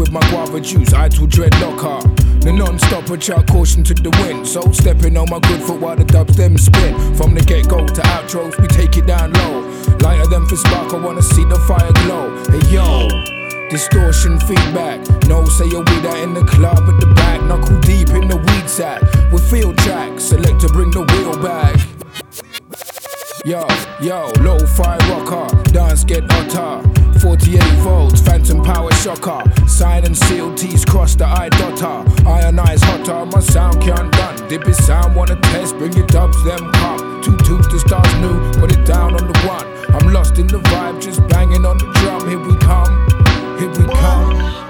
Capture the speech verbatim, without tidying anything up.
with my guava juice, I to dreadlocker. The non-stopper chuck caution to the wind. So stepping on my good foot while the dubs them spin. From the get-go to outros, we take it down low. Lighter than for spark, I wanna see the fire glow. Hey yo, distortion feedback. No say you'll be that in the club at the back. Knuckle deep in the weed sack. With field tracks, select to bring the wheel back. Yo, yo, low-fi rocker, dance get hotter. forty-eight volts, phantom power shocker. Sign and seal, T's cross the I dotter. Ionize hotter, my sound can't done. Dip his sound, wanna test, bring your dubs, them come. Two tooth, the stars new, put it down on the one. I'm lost in the vibe, just banging on the drum. Here we come, here we come.